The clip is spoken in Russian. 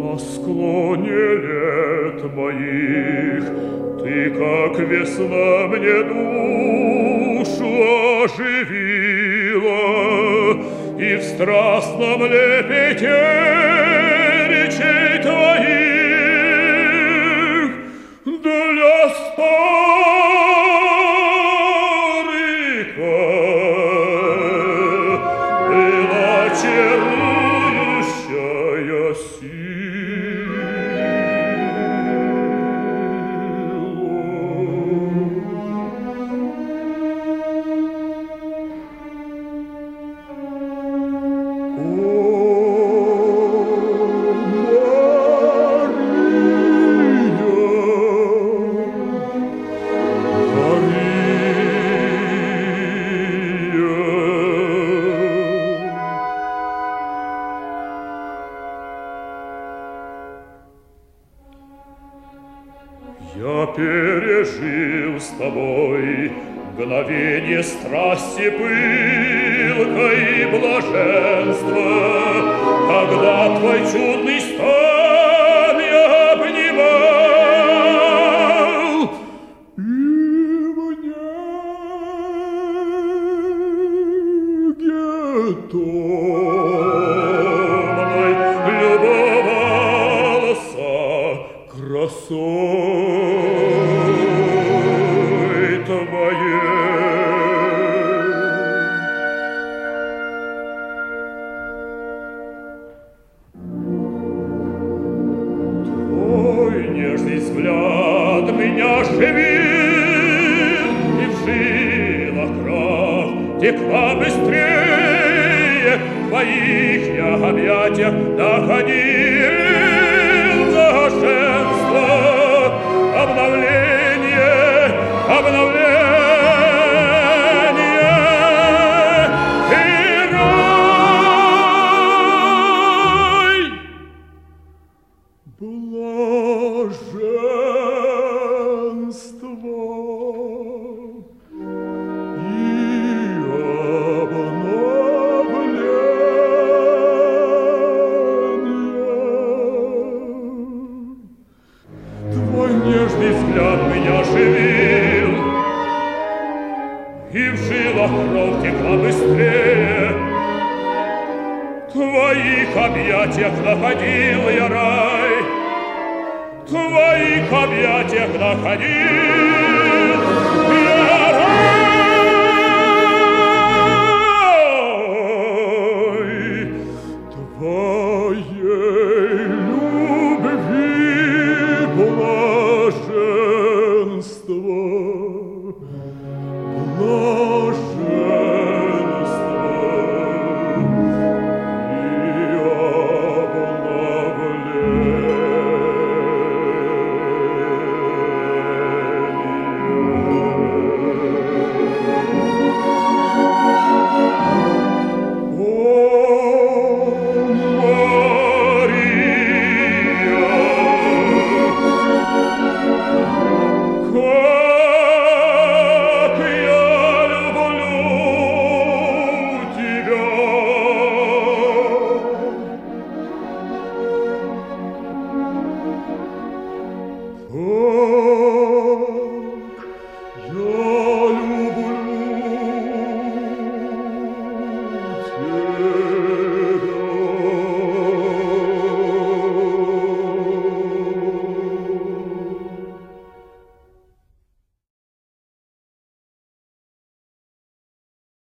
На склоне лет моих ты, как весна, мне душу оживила, и в страстном лепете речей твоих для старика была чарующая сила. Я пережил с тобой мгновенье страсти пылкой и блаженства, когда твой чудный стан я обнимал, и в неге томной любовался красой твоей. Твой нежный взгляд меня живил, и в жилах кровь текла быстрее, в твоих я объятиях находил блаженство, обновление, и рай. Блаженство и обновление. Твой нежный взгляд меня живил, и в жилах кровь текла быстрее, в твоих объятиях находил я рай, в твоих объятиях находил